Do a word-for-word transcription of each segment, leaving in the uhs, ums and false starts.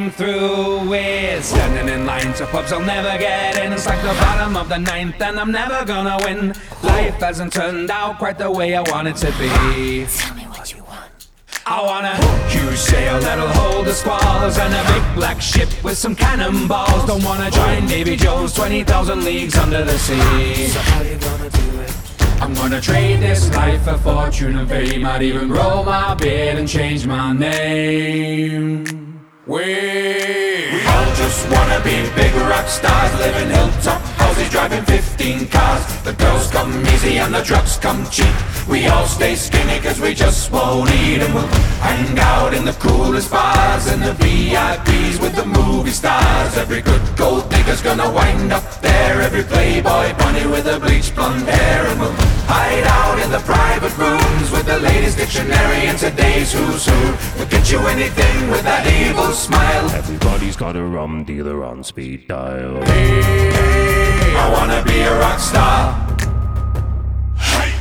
came through. We're standing in line to pubs I'll never get in. It's like the bottom of the ninth and I'm never gonna win. Life hasn't turned out quite the way I want it to be. Tell me what you want. I want a huge sail that'll hold the squalls and a big black ship with some cannonballs. Don't wanna join Davy Jones twenty thousand leagues under the sea. So how you gonna do it? I'm gonna trade this life for fortune and fame. I'd even grow my beard and change my name. We, we all just wanna be big rock stars, living hilltop houses, driving fifteen cars. The girls come easy and the drugs come cheap. We all stay skinny cause we just won't eat. And we'll hang out in the coolest bars and the V I Ps with the movie stars. Every good gold digger's gonna wind up there. Every playboy bunny with a bleached blonde hair. And we'll hide out in the private rooms with the latest dictionary and today's who's who. We'll get you anything with that evil smile. Everybody's got a rum dealer on speed dial. Hey, hey, I wanna be a rock star. Hey,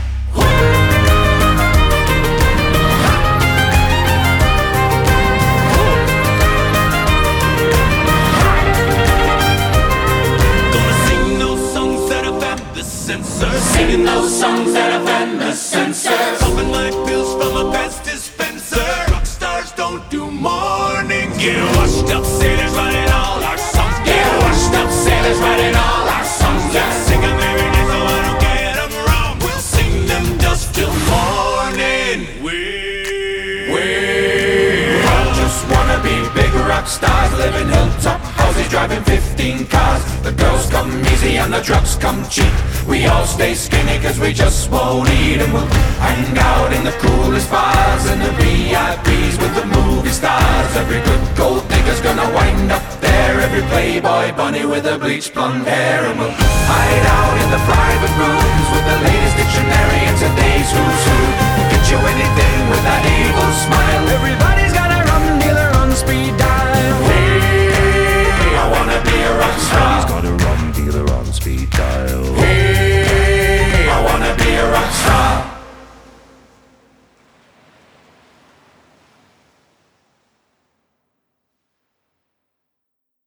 Singing those songs that offend the censors. Popping my pills from a past dispenser. Rock stars don't do morning. Get washed up sailors writing all our songs. Get washed up sailors writing all our songs. Yeah, sing them every day so I don't get them wrong. We'll sing them just till morning. We, we all just wanna be big rock stars, living hilltop houses, driving fifteen cars. The girls come easy and the drugs come cheap. We all stay skinny cause we just won't eat. And we'll hang out in the coolest bars and the V I Ps with the movie stars. Every good gold digger's gonna wind up there. Every playboy bunny with a bleached blonde hair. And we'll hide out in the private rooms with the latest dictionary and today's who's who.